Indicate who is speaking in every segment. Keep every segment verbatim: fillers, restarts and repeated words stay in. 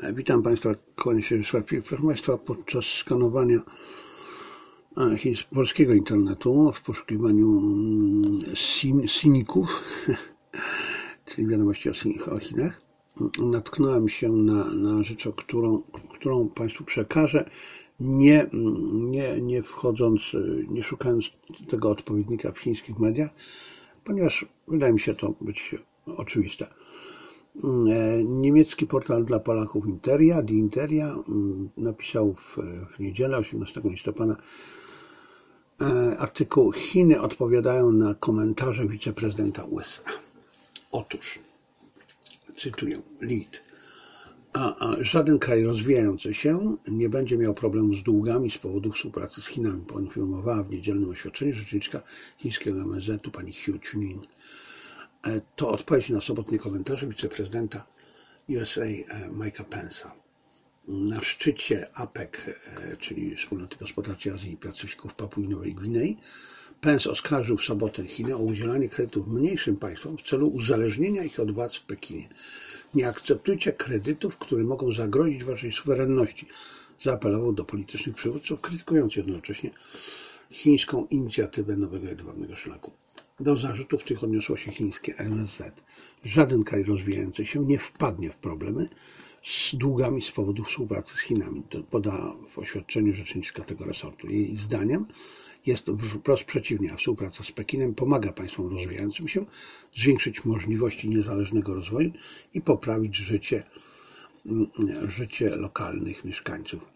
Speaker 1: Witam Państwa, kłaniam się Ryszard. Proszę Państwa, podczas skanowania polskiego internetu w poszukiwaniu sin, siników, czyli wiadomości o Chinach, natknąłem się na, na rzecz, którą, którą Państwu przekażę, nie, nie, nie wchodząc, nie szukając tego odpowiednika w chińskich mediach, ponieważ wydaje mi się to być oczywiste. Niemiecki portal dla Polaków Interia, Die Interia, napisał w, w niedzielę, osiemnastego listopada, artykuł Chiny odpowiadają na komentarze wiceprezydenta U S A. Otóż, cytuję, lead, a, a żaden kraj rozwijający się nie będzie miał problemu z długami z powodu współpracy z Chinami, poinformowała w niedzielnym oświadczeniu rzeczniczka chińskiego M S Z-u pani Hu Chunying. To odpowiedź na sobotnie komentarze wiceprezydenta U S A Mike'a Pence'a. Na szczycie A P E C, czyli Wspólnoty Gospodarczej Azji i Pacyfiku w Papui Nowej Gwinei, Pence oskarżył w sobotę Chiny o udzielanie kredytów mniejszym państwom w celu uzależnienia ich od władz w Pekinie. Nie akceptujcie kredytów, które mogą zagrozić waszej suwerenności, zaapelował do politycznych przywódców, krytykując jednocześnie chińską inicjatywę nowego jedwabnego szlaku. Do zarzutów tych odniosło się chińskie M S Z. Żaden kraj rozwijający się nie wpadnie w problemy z długami z powodu współpracy z Chinami. To poda w oświadczeniu rzeczniczka tego resortu. Jej zdaniem jest wprost przeciwnie, a współpraca z Pekinem pomaga państwom rozwijającym się zwiększyć możliwości niezależnego rozwoju i poprawić życie, życie lokalnych mieszkańców.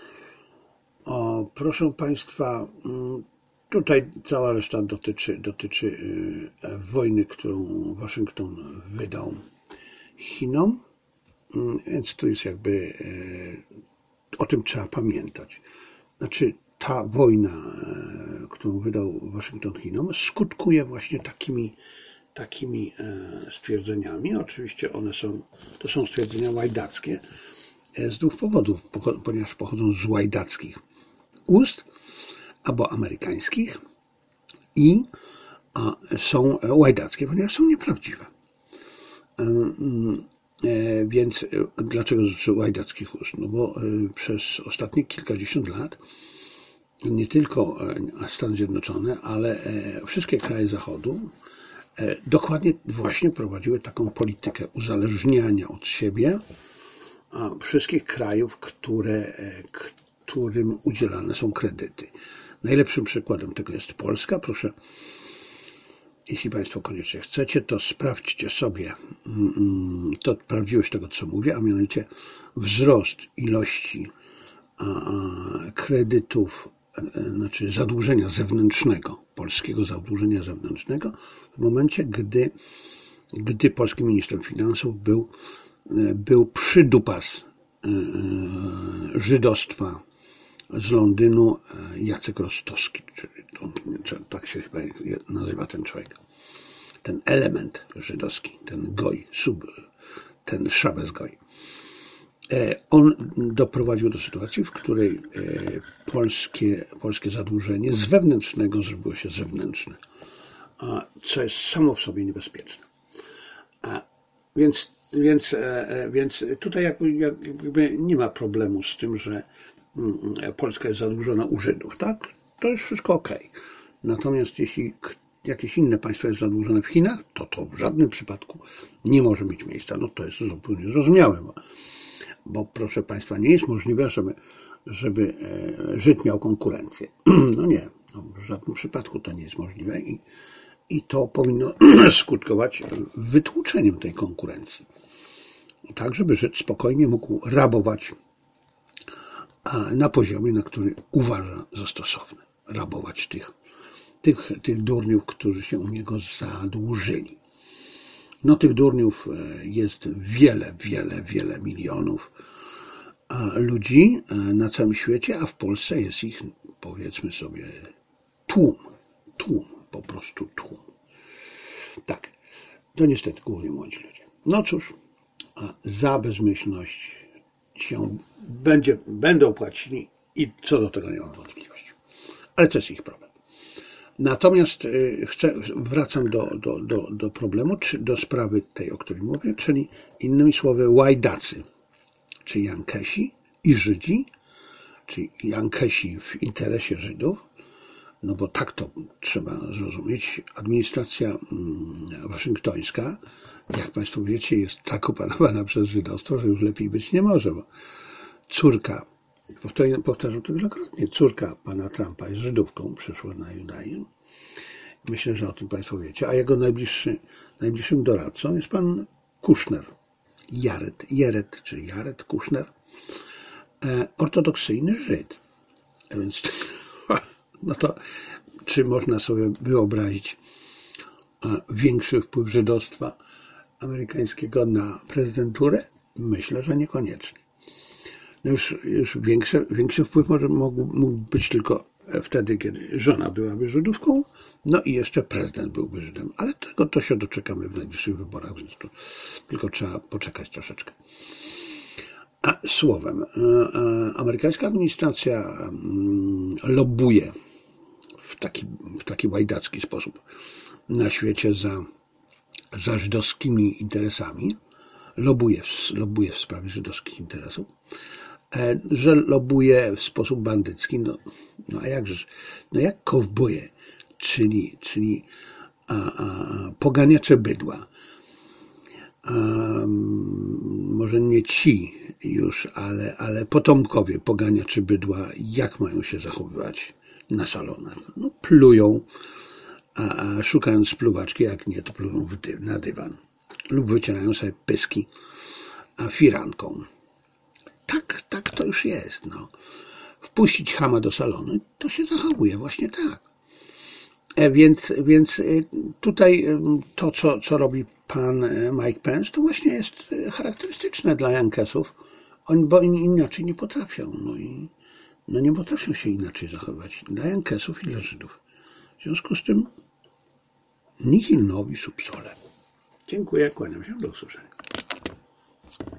Speaker 1: O, proszę Państwa, tutaj cała reszta dotyczy, dotyczy wojny, którą Waszyngton wydał Chinom, więc tu jest jakby, o tym trzeba pamiętać. Znaczy, ta wojna, którą wydał Waszyngton Chinom, skutkuje właśnie takimi, takimi stwierdzeniami. Oczywiście one są, to są stwierdzenia łajdackie z dwóch powodów, ponieważ pochodzą z łajdackich ust, albo amerykańskich, i są łajdackie, ponieważ są nieprawdziwe. Więc dlaczego z łajdackich ust? No bo przez ostatnie kilkadziesiąt lat nie tylko Stany Zjednoczone, ale wszystkie kraje Zachodu dokładnie właśnie prowadziły taką politykę uzależniania od siebie wszystkich krajów, które, którym udzielane są kredyty. Najlepszym przykładem tego jest Polska. Proszę, jeśli Państwo koniecznie chcecie, to sprawdźcie sobie to prawdziwość tego, co mówię, a mianowicie wzrost ilości kredytów, znaczy zadłużenia zewnętrznego, polskiego zadłużenia zewnętrznego, w momencie, gdy, gdy polskim ministrem finansów był, był przydupas żydostwa z Londynu Jacek Rostowski, czyli to, tak się chyba nazywa ten człowiek, ten element żydowski, ten goj, sub, ten szabes goj. On doprowadził do sytuacji, w której polskie, polskie zadłużenie z wewnętrznego zrobiło się zewnętrzne, co jest samo w sobie niebezpieczne. Więc, więc, więc tutaj jakby, jakby nie ma problemu z tym, że Polska jest zadłużona u Żydów, tak? To jest wszystko okej. Natomiast jeśli jakieś inne państwo jest zadłużone w Chinach, to to w żadnym przypadku nie może mieć miejsca. No to jest zupełnie zrozumiałe, bo, bo proszę Państwa, nie jest możliwe, żeby, żeby Żyd miał konkurencję. No nie, no w żadnym przypadku to nie jest możliwe i, i to powinno skutkować wytłoczeniem tej konkurencji. Tak, żeby Żyd spokojnie mógł rabować na poziomie, na który uważa za stosowne. Rabować tych, tych, tych durniów, którzy się u niego zadłużyli. No tych durniów jest wiele, wiele, wiele milionów ludzi na całym świecie, a w Polsce jest ich, powiedzmy sobie, tłum. Tłum, po prostu tłum. Tak, to niestety głównie młodzi ludzie. No cóż, a za bezmyślność się będzie, będą płacili i co do tego nie mam wątpliwości. Ale to jest ich problem. Natomiast chcę, wracam do, do, do, do problemu, czy do sprawy tej, o której mówię, czyli innymi słowy łajdacy, czy Jankesi i Żydzi, czyli Jankesi w interesie Żydów, no bo tak to trzeba zrozumieć. Administracja waszyngtońska, jak Państwo wiecie, jest tak opanowana przez żydostwo, że już lepiej być nie może, bo córka, powtarzam to wielokrotnie, córka pana Trumpa jest Żydówką, przyszła na judaizm. Myślę, że o tym Państwo wiecie. A jego najbliższy, najbliższym doradcą jest pan Kushner, Jared, Jared, czy Jared Kushner, ortodoksyjny Żyd. Więc no to czy można sobie wyobrazić większy wpływ żydostwa amerykańskiego na prezydenturę? Myślę, że niekoniecznie. No już już większy, większy wpływ może mógł, mógł być tylko wtedy, kiedy żona byłaby Żydówką, no i jeszcze prezydent byłby Żydem. Ale tego to się doczekamy w najbliższych wyborach, więc to tylko trzeba poczekać troszeczkę. A słowem, amerykańska administracja lobbuje w taki, w taki łajdacki sposób na świecie za, za żydowskimi interesami, lobbuje w, lobbuje w sprawie żydowskich interesów, że lobbuje w sposób bandycki, no, no a jakże, no jak kowboje, czyli, czyli a, a, poganiacze bydła, a, może nie ci już, ale, ale potomkowie poganiaczy bydła, jak mają się zachowywać na salonach? No plują, a, a szukając spluwaczki, jak nie, to plują w dy, na dywan lub wycierają sobie pyski a firanką. Tak, tak to już jest. No. Wpuścić chama do salonu, to się zachowuje właśnie tak. E, więc, więc tutaj to, co, co robi pan Mike Pence, to właśnie jest charakterystyczne dla Jankesów, oni, bo oni inaczej nie potrafią. No i no nie potrafią się inaczej zachowywać dla Jankesów i dla Żydów. W związku z tym nihil novi sub sole. Dziękuję, kłaniam się, do usłyszenia.